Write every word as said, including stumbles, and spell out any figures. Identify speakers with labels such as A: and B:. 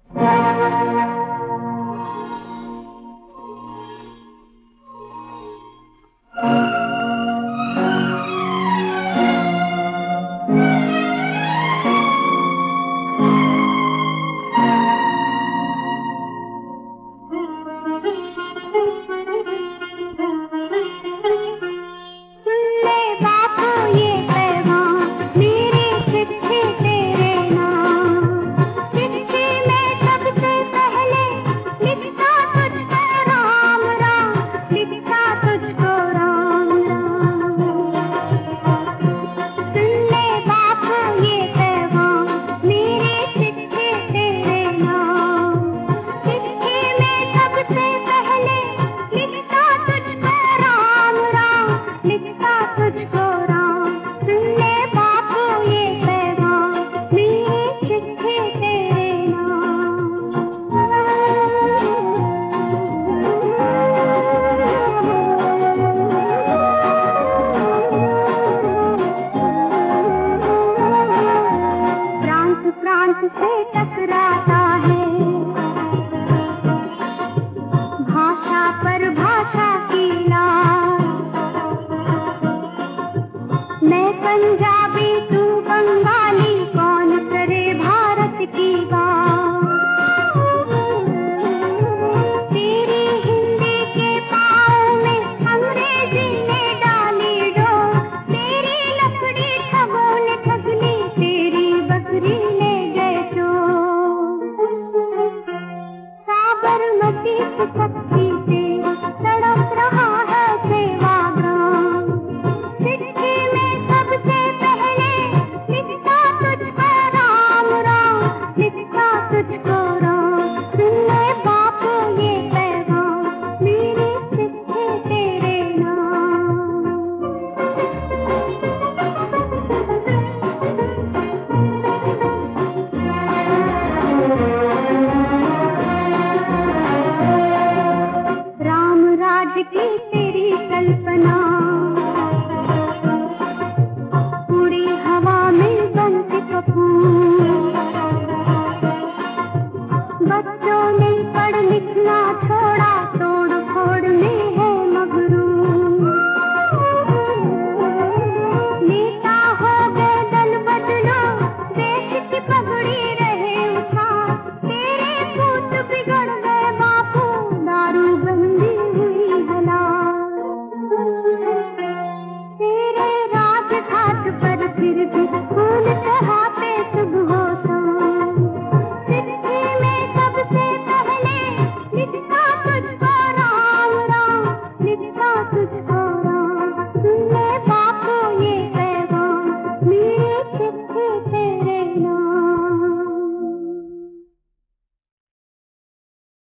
A: प्रांत से टकराता है, भाषा पर भाषा की लार। मैं पंजाबी तू बंगाली, कौन करे भारत की बात। तेरी हिंदी के पाँव में अंग्रेजी ने डाली डोर। तेरी लकड़ी ठगों ने ठग ली, तेरी बकरी ले गए चोर। साबरमती से शक्ति से तड़प रहा है सेवाग्राम। चिट्ठी में सबसे पहले लिखता तुझको राम राम, लिखता तुझको